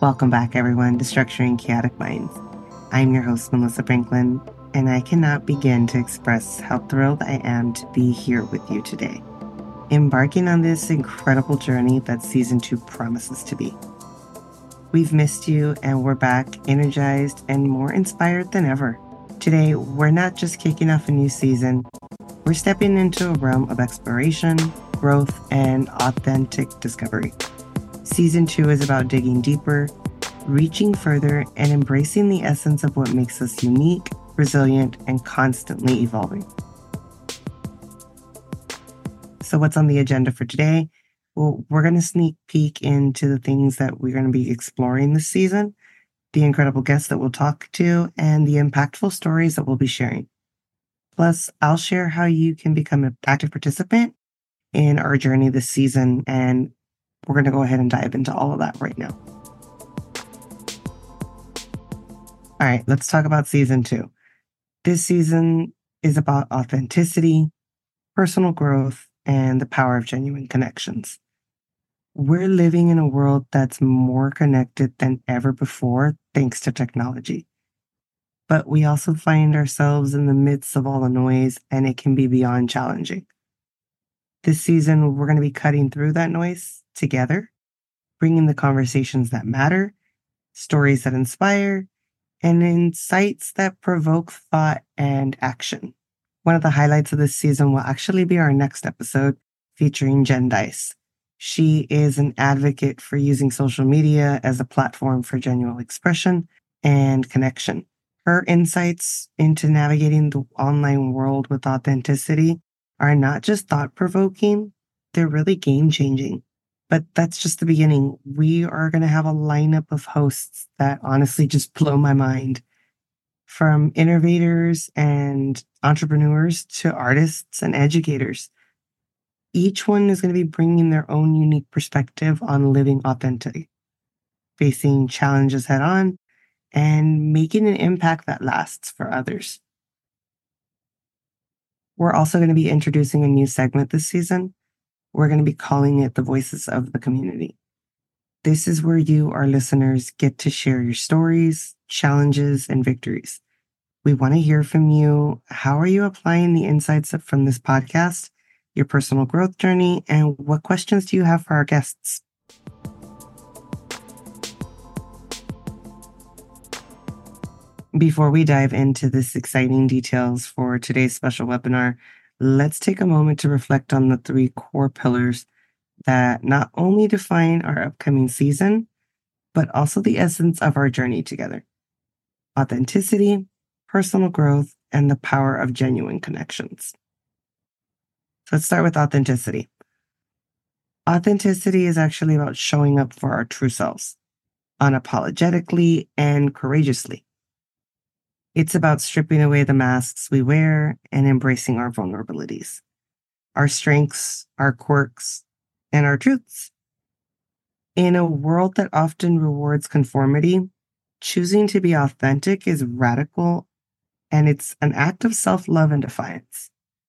Welcome back, everyone, to Structuring Chaotic Minds. I'm your host, Melissa Franklin, and I cannot begin to express how thrilled I am to be here with you today, embarking on this incredible journey that Season 2 promises to be. We've missed you, and we're back, energized and more inspired than ever. Today, we're not just kicking off a new season, we're stepping into a realm of exploration, growth, and authentic discovery. Season 2 is about digging deeper, reaching further, and embracing the essence of what makes us unique, resilient, and constantly evolving. So what's on the agenda for today? Well, we're going to sneak peek into the things that we're going to be exploring this season, the incredible guests that we'll talk to, and the impactful stories that we'll be sharing. Plus, I'll share how you can become an active participant in our journey this season, and we're going to go ahead and dive into all of that right now. All right, let's talk about Season 2. This season is about authenticity, personal growth, and the power of genuine connections. We're living in a world that's more connected than ever before, thanks to technology. But we also find ourselves in the midst of all the noise, and it can be beyond challenging. This season, we're going to be cutting through that noise together, bringing the conversations that matter, stories that inspire, and insights that provoke thought and action. One of the highlights of this season will actually be our next episode featuring Jen Dice. She is an advocate for using social media as a platform for genuine expression and connection. Her insights into navigating the online world with authenticity are not just thought-provoking, they're really game-changing. But that's just the beginning. We are going to have a lineup of hosts that honestly just blow my mind. From innovators and entrepreneurs to artists and educators. Each one is going to be bringing their own unique perspective on living authentically, facing challenges head on, and making an impact that lasts for others. We're also going to be introducing a new segment this season. We're going to be calling it the Voices of the Community. This is where you, our listeners, get to share your stories, challenges, and victories. We want to hear from you. How are you applying the insights from this podcast, your personal growth journey, and what questions do you have for our guests? Before we dive into this exciting details for today's special webinar, let's take a moment to reflect on the 3 core pillars that not only define our upcoming season, but also the essence of our journey together: authenticity, personal growth, and the power of genuine connections. So let's start with authenticity. Authenticity is actually about showing up for our true selves, unapologetically and courageously. It's about stripping away the masks we wear and embracing our vulnerabilities, our strengths, our quirks, and our truths. In a world that often rewards conformity, choosing to be authentic is radical, and it's an act of self-love and defiance.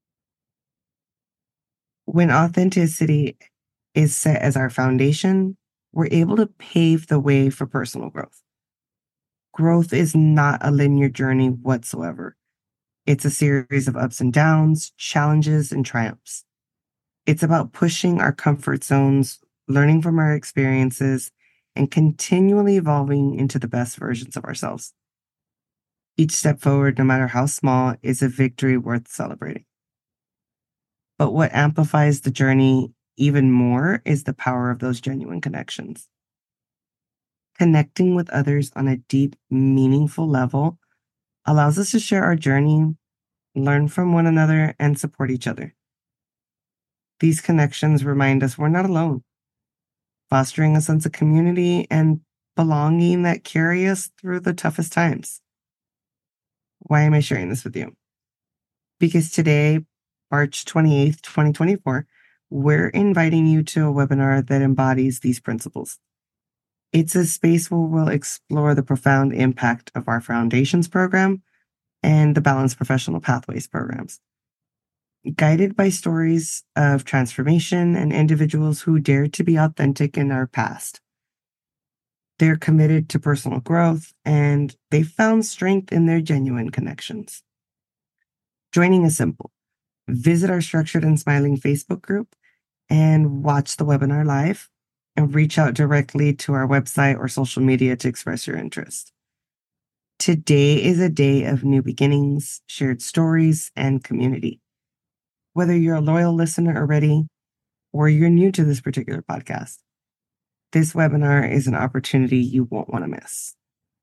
When authenticity is set as our foundation, we're able to pave the way for personal growth. Growth is not a linear journey whatsoever. It's a series of ups and downs, challenges, and triumphs. It's about pushing our comfort zones, learning from our experiences, and continually evolving into the best versions of ourselves. Each step forward, no matter how small, is a victory worth celebrating. But what amplifies the journey even more is the power of those genuine connections. Connecting with others on a deep, meaningful level allows us to share our journey, learn from one another, and support each other. These connections remind us we're not alone, fostering a sense of community and belonging that carry us through the toughest times. Why am I sharing this with you? Because today, March 28th, 2024, we're inviting you to a webinar that embodies these principles. It's a space where we'll explore the profound impact of our Foundations program and the Balanced Professional Pathways programs. Guided by stories of transformation and individuals who dared to be authentic in our past. They're committed to personal growth, and they found strength in their genuine connections. Joining is simple. Visit our Structured and Smiling Facebook group and watch the webinar live, and reach out directly to our website or social media to express your interest. Today is a day of new beginnings, shared stories, and community. Whether you're a loyal listener already or you're new to this particular podcast, this webinar is an opportunity you won't want to miss.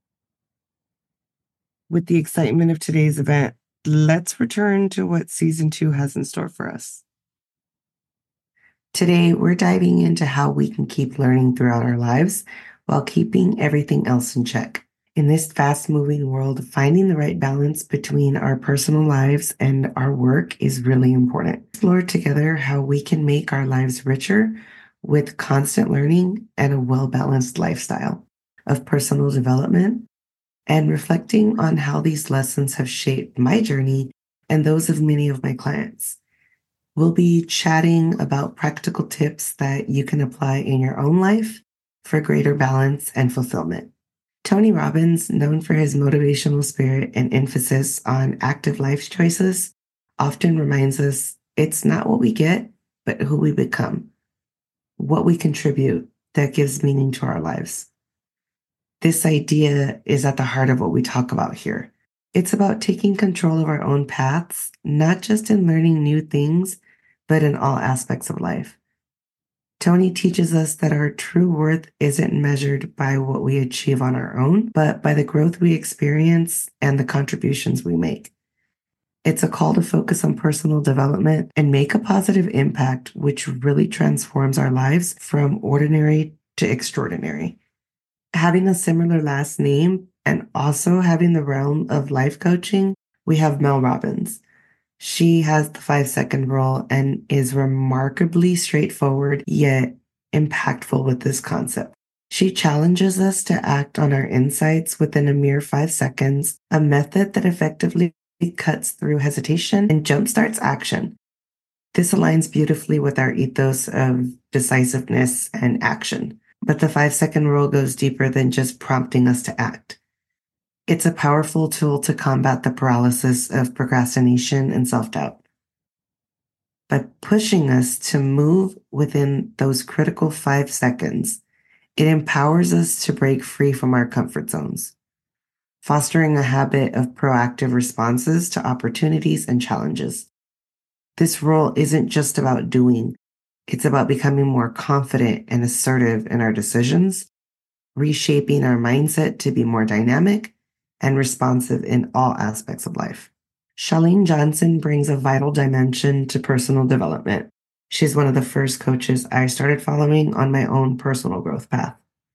With the excitement of today's event, let's return to what Season 2 has in store for us. Today, we're diving into how we can keep learning throughout our lives while keeping everything else in check. In this fast-moving world, finding the right balance between our personal lives and our work is really important. Explore together how we can make our lives richer with constant learning and a well-balanced lifestyle of personal development, and reflecting on how these lessons have shaped my journey and those of many of my clients. We'll be chatting about practical tips that you can apply in your own life for greater balance and fulfillment. Tony Robbins, known for his motivational spirit and emphasis on active life choices, often reminds us it's not what we get, but who we become, what we contribute that gives meaning to our lives. This idea is at the heart of what we talk about here. It's about taking control of our own paths, not just in learning new things, but in all aspects of life. Tony teaches us that our true worth isn't measured by what we achieve on our own, but by the growth we experience and the contributions we make. It's a call to focus on personal development and make a positive impact, which really transforms our lives from ordinary to extraordinary. Having a similar last name and also having the realm of life coaching, we have Mel Robbins. She has the 5-second rule and is remarkably straightforward yet impactful with this concept. She challenges us to act on our insights within a mere 5 seconds, a method that effectively cuts through hesitation and jumpstarts action. This aligns beautifully with our ethos of decisiveness and action. But the 5-second rule goes deeper than just prompting us to act. It's a powerful tool to combat the paralysis of procrastination and self-doubt. By pushing us to move within those critical 5 seconds, it empowers us to break free from our comfort zones, fostering a habit of proactive responses to opportunities and challenges. This role isn't just about doing, it's about becoming more confident and assertive in our decisions, reshaping our mindset to be more dynamic and responsive in all aspects of life. Chalene Johnson brings a vital dimension to personal development. She's one of the first coaches I started following on my own personal growth path.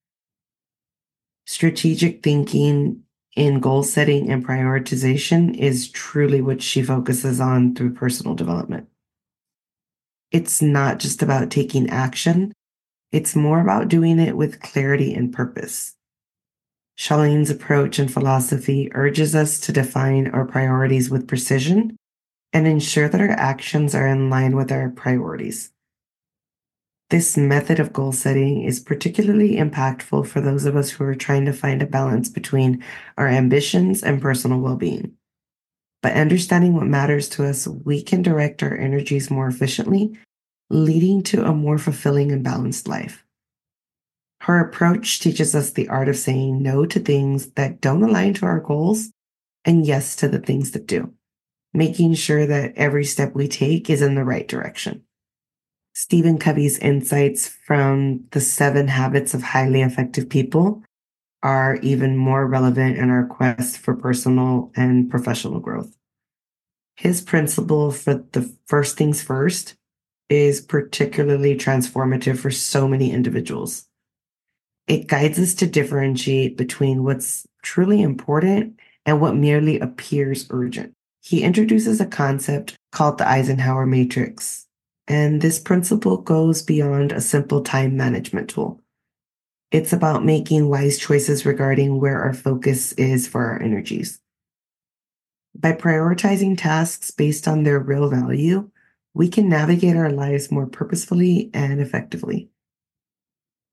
Strategic thinking in goal setting and prioritization is truly what she focuses on through personal development. It's not just about taking action, it's more about doing it with clarity and purpose. Chalene's approach and philosophy urges us to define our priorities with precision and ensure that our actions are in line with our priorities. This method of goal setting is particularly impactful for those of us who are trying to find a balance between our ambitions and personal well-being. By understanding what matters to us, we can direct our energies more efficiently, leading to a more fulfilling and balanced life. Her approach teaches us the art of saying no to things that don't align to our goals and yes to the things that do, making sure that every step we take is in the right direction. Stephen Covey's insights from the 7 Habits of Highly Effective People are even more relevant in our quest for personal and professional growth. His principle for the first things first is particularly transformative for so many individuals. It guides us to differentiate between what's truly important and what merely appears urgent. He introduces a concept called the Eisenhower Matrix, and this principle goes beyond a simple time management tool. It's about making wise choices regarding where our focus is for our energies. By prioritizing tasks based on their real value, we can navigate our lives more purposefully and effectively.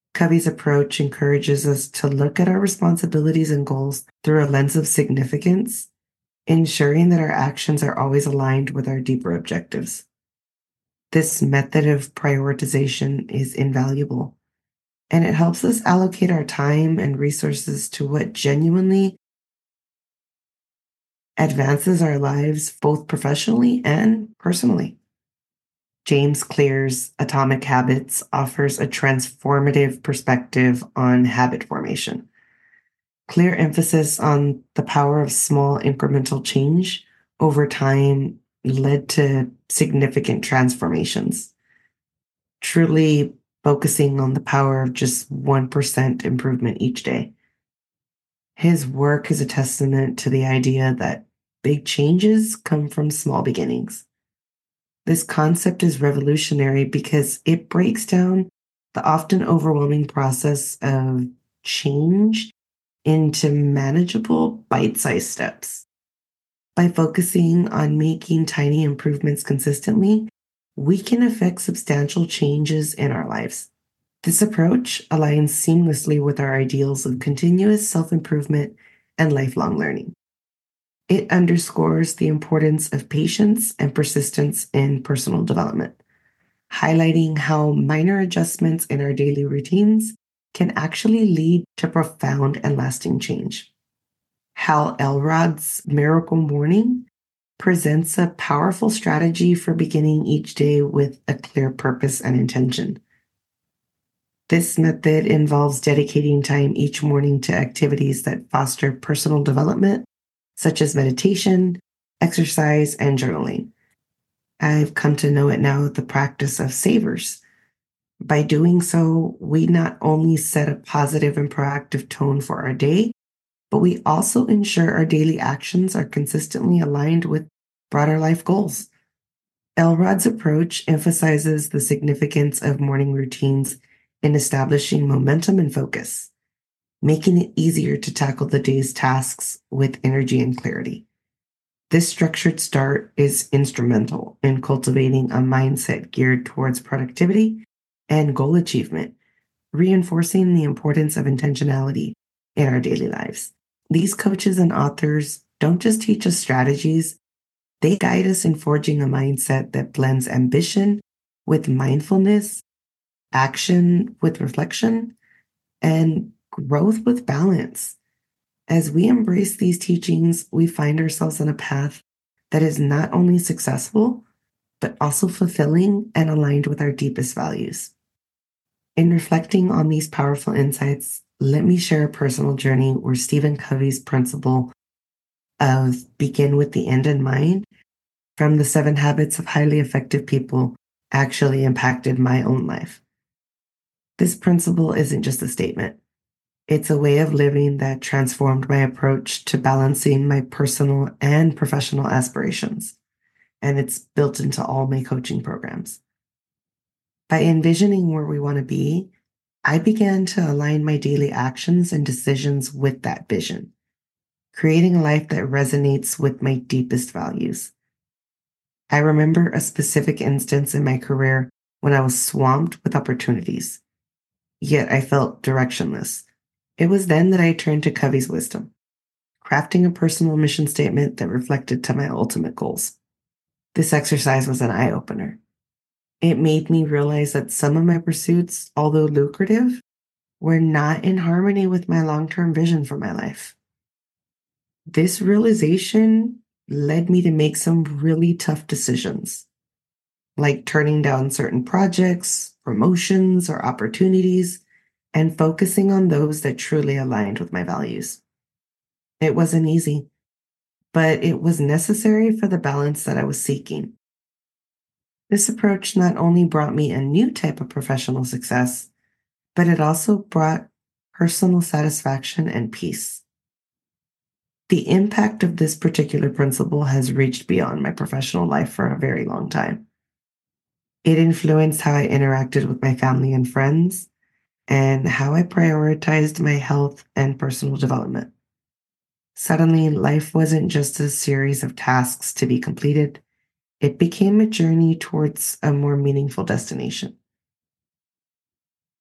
Covey's approach encourages us to look at our responsibilities and goals through a lens of significance, ensuring that our actions are always aligned with our deeper objectives. This method of prioritization is invaluable, and it helps us allocate our time and resources to what genuinely advances our lives, both professionally and personally. James Clear's Atomic Habits offers a transformative perspective on habit formation. Clear emphasis on the power of small incremental change over time led to significant transformations, truly focusing on the power of just 1% improvement each day. His work is a testament to the idea that big changes come from small beginnings. This concept is revolutionary because it breaks down the often overwhelming process of change into manageable bite-sized steps. By focusing on making tiny improvements consistently, we can affect substantial changes in our lives. This approach aligns seamlessly with our ideals of continuous self-improvement and lifelong learning. It underscores the importance of patience and persistence in personal development, highlighting how minor adjustments in our daily routines can actually lead to profound and lasting change. Hal Elrod's Miracle Morning presents a powerful strategy for beginning each day with a clear purpose and intention. This method involves dedicating time each morning to activities that foster personal development, such as meditation, exercise, and journaling. I've come to know it now the practice of savers. By doing so, we not only set a positive and proactive tone for our day, but we also ensure our daily actions are consistently aligned with broader life goals. Elrod's approach emphasizes the significance of morning routines in establishing momentum and focus, making it easier to tackle the day's tasks with energy and clarity. This structured start is instrumental in cultivating a mindset geared towards productivity and goal achievement, reinforcing the importance of intentionality in our daily lives. These coaches and authors don't just teach us strategies, they guide us in forging a mindset that blends ambition with mindfulness, action with reflection, and growth with balance. As we embrace these teachings, we find ourselves on a path that is not only successful, but also fulfilling and aligned with our deepest values. In reflecting on these powerful insights, let me share a personal journey where Stephen Covey's principle of begin with the end in mind from the 7 Habits of Highly Effective People actually impacted my own life. This principle isn't just a statement. It's a way of living that transformed my approach to balancing my personal and professional aspirations, and it's built into all my coaching programs. By envisioning where we want to be, I began to align my daily actions and decisions with that vision, creating a life that resonates with my deepest values. I remember a specific instance in my career when I was swamped with opportunities, yet I felt directionless. It was then that I turned to Covey's wisdom, crafting a personal mission statement that reflected to my ultimate goals. This exercise was an eye-opener. It made me realize that some of my pursuits, although lucrative, were not in harmony with my long-term vision for my life. This realization led me to make some really tough decisions, like turning down certain projects, promotions, or opportunities, and focusing on those that truly aligned with my values. It wasn't easy, but it was necessary for the balance that I was seeking. This approach not only brought me a new type of professional success, but it also brought personal satisfaction and peace. The impact of this particular principle has reached beyond my professional life for a very long time. It influenced how I interacted with my family and friends, and how I prioritized my health and personal development. Suddenly, life wasn't just a series of tasks to be completed. It became a journey towards a more meaningful destination.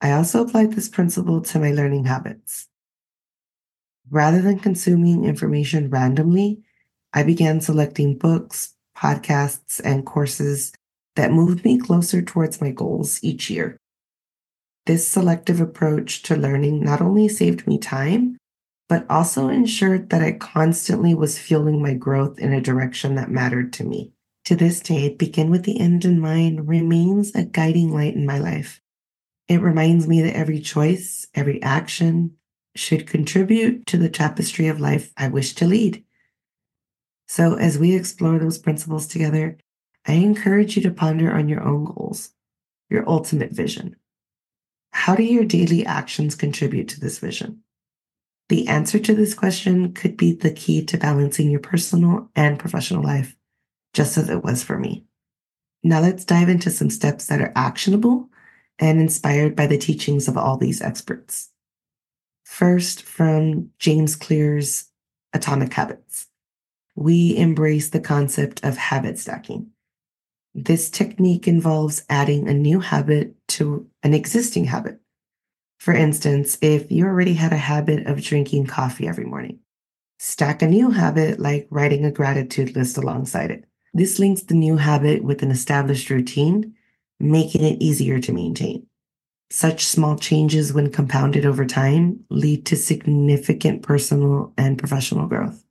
I also applied this principle to my learning habits. Rather than consuming information randomly, I began selecting books, podcasts, and courses that moved me closer towards my goals each year. This selective approach to learning not only saved me time, but also ensured that I constantly was fueling my growth in a direction that mattered to me. To this day, Begin with the End in Mind remains a guiding light in my life. It reminds me that every choice, every action should contribute to the tapestry of life I wish to lead. So, as we explore those principles together, I encourage you to ponder on your own goals, your ultimate vision. How do your daily actions contribute to this vision? The answer to this question could be the key to balancing your personal and professional life, just as it was for me. Now let's dive into some steps that are actionable and inspired by the teachings of all these experts. First, from James Clear's Atomic Habits, we embrace the concept of habit stacking. This technique involves adding a new habit to an existing habit. For instance, if you already had a habit of drinking coffee every morning, stack a new habit like writing a gratitude list alongside it. This links the new habit with an established routine, making it easier to maintain. Such small changes, when compounded over time, lead to significant personal and professional growth.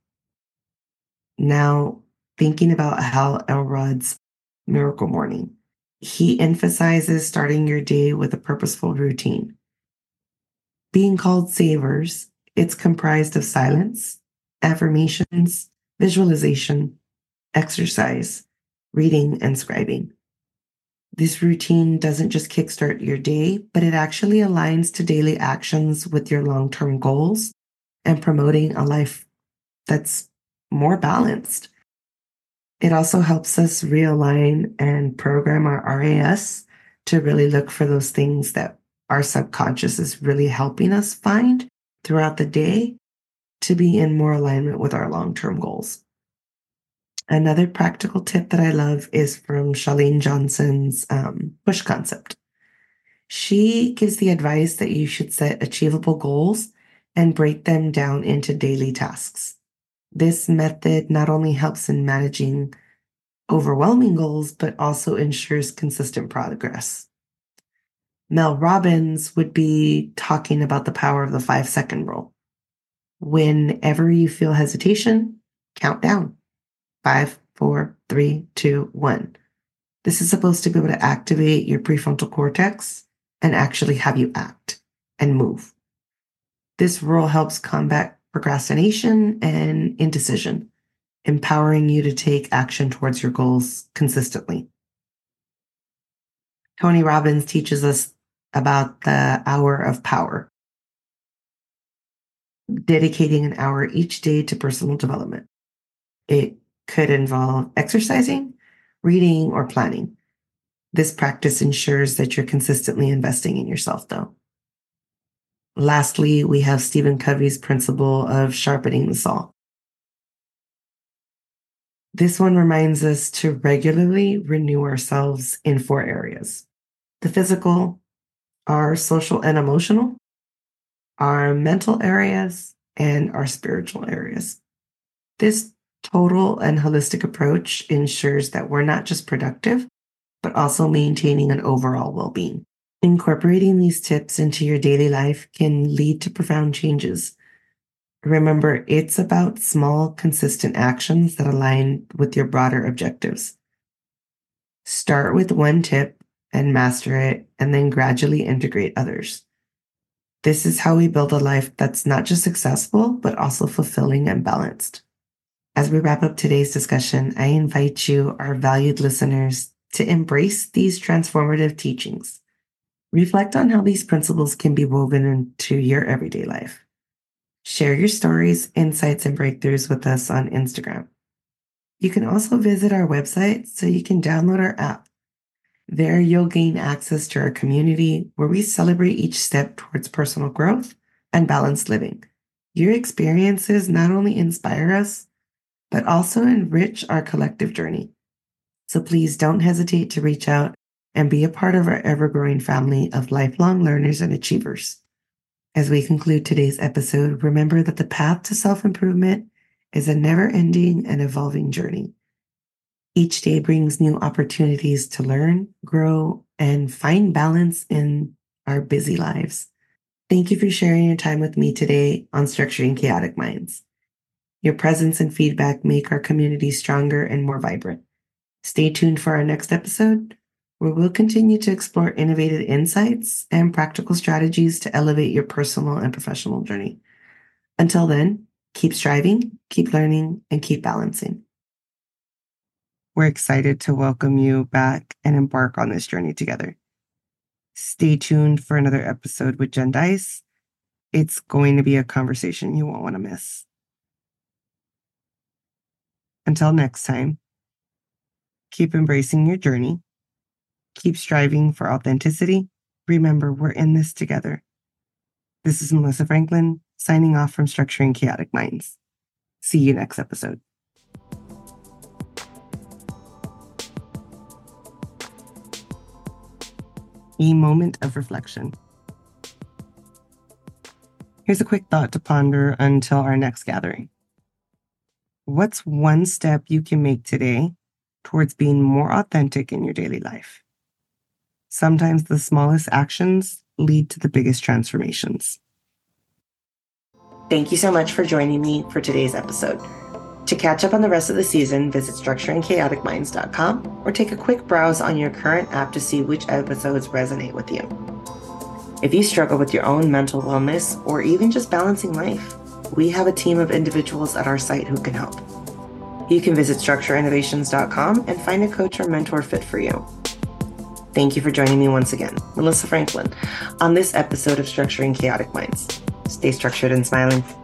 Now, thinking about Hal Elrod's Miracle Morning, he emphasizes starting your day with a purposeful routine. Being called Savers, it's comprised of silence, affirmations, visualization, exercise, reading, and scribing. This routine doesn't just kickstart your day, but it actually aligns to daily actions with your long-term goals and promoting a life that's more balanced. It also helps us realign and program our RAS to really look for those things that our subconscious is really helping us find throughout the day to be in more alignment with our long-term goals. Another practical tip that I love is from Chalene Johnson's push concept. She gives the advice that you should set achievable goals and break them down into daily tasks. This method not only helps in managing overwhelming goals, but also ensures consistent progress. Mel Robbins would be talking about the power of the 5-second rule. Whenever you feel hesitation, count down. 5, 4, 3, 2, 1. This is supposed to be able to activate your prefrontal cortex and actually have you act and move. This rule helps combat procrastination and indecision, empowering you to take action towards your goals consistently. Tony Robbins teaches us about the hour of power, dedicating an hour each day to personal development. It could involve exercising, reading, or planning. This practice ensures that you're consistently investing in yourself, though. Lastly, we have Stephen Covey's principle of sharpening the saw. This one reminds us to regularly renew ourselves in 4 areas: the physical, our social and emotional, our mental areas, and our spiritual areas. This total and holistic approach ensures that we're not just productive, but also maintaining an overall well-being. Incorporating these tips into your daily life can lead to profound changes. Remember, it's about small, consistent actions that align with your broader objectives. Start with one tip and master it, and then gradually integrate others. This is how we build a life that's not just successful, but also fulfilling and balanced. As we wrap up today's discussion, I invite you, our valued listeners, to embrace these transformative teachings. Reflect on how these principles can be woven into your everyday life. Share your stories, insights, and breakthroughs with us on Instagram. You can also visit our website so you can download our app. There, you'll gain access to our community where we celebrate each step towards personal growth and balanced living. Your experiences not only inspire us, but also enrich our collective journey. So please don't hesitate to reach out and be a part of our ever-growing family of lifelong learners and achievers. As we conclude today's episode, remember that the path to self-improvement is a never-ending and evolving journey. Each day brings new opportunities to learn, grow, and find balance in our busy lives. Thank you for sharing your time with me today on Structuring Chaotic Minds. Your presence and feedback make our community stronger and more vibrant. Stay tuned for our next episode, where we'll continue to explore innovative insights and practical strategies to elevate your personal and professional journey. Until then, keep striving, keep learning, and keep balancing. We're excited to welcome you back and embark on this journey together. Stay tuned for another episode with Jen Dice. It's going to be a conversation you won't want to miss. Until next time, keep embracing your journey. Keep striving for authenticity. Remember, we're in this together. This is Melissa Franklin, signing off from Structuring Chaotic Minds. See you next episode. A moment of reflection. Here's a quick thought to ponder until our next gathering. What's one step you can make today towards being more authentic in your daily life? Sometimes the smallest actions lead to the biggest transformations. Thank you so much for joining me for today's episode. To catch up on the rest of the season, visit structuringchaoticminds.com or take a quick browse on your current app to see which episodes resonate with you. If you struggle with your own mental wellness or even just balancing life, we have a team of individuals at our site who can help. You can visit structureinnovations.com and find a coach or mentor fit for you. Thank you for joining me once again, Melissa Franklin, on this episode of Structuring Chaotic Minds. Stay structured and smiling.